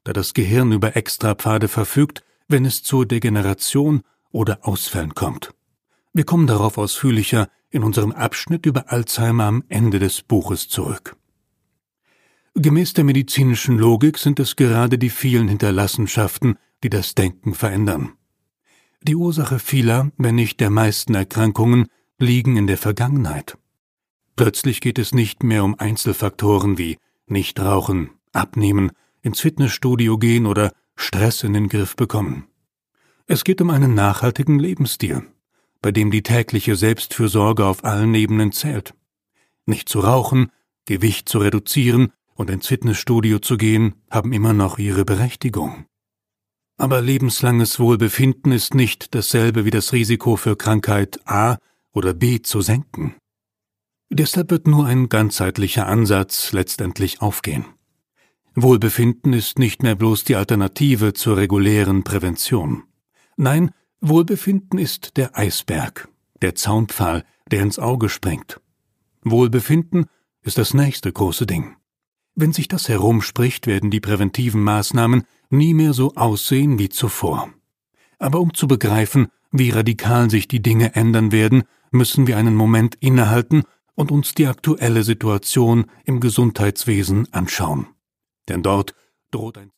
da das Gehirn über Extrapfade verfügt, wenn es zur Degeneration oder Ausfällen kommt. Wir kommen darauf ausführlicher in unserem Abschnitt über Alzheimer am Ende des Buches zurück. Gemäß der medizinischen Logik sind es gerade die vielen Hinterlassenschaften, die das Denken verändern. Die Ursache vieler, wenn nicht der meisten Erkrankungen, liegen in der Vergangenheit. Plötzlich geht es nicht mehr um Einzelfaktoren wie Nichtrauchen, Abnehmen, ins Fitnessstudio gehen oder Stress in den Griff bekommen. Es geht um einen nachhaltigen Lebensstil, bei dem die tägliche Selbstfürsorge auf allen Ebenen zählt. Nicht zu rauchen, Gewicht zu reduzieren und ins Fitnessstudio zu gehen, haben immer noch ihre Berechtigung. Aber lebenslanges Wohlbefinden ist nicht dasselbe wie das Risiko für Krankheit A oder B zu senken. Deshalb wird nur ein ganzheitlicher Ansatz letztendlich aufgehen. Wohlbefinden ist nicht mehr bloß die Alternative zur regulären Prävention. Nein, Wohlbefinden ist der Eisberg, der Zaunpfahl, der ins Auge springt. Wohlbefinden ist das nächste große Ding. Wenn sich das herumspricht, werden die präventiven Maßnahmen nie mehr so aussehen wie zuvor. Aber um zu begreifen, wie radikal sich die Dinge ändern werden, müssen wir einen Moment innehalten und uns die aktuelle Situation im Gesundheitswesen anschauen. Denn dort droht ein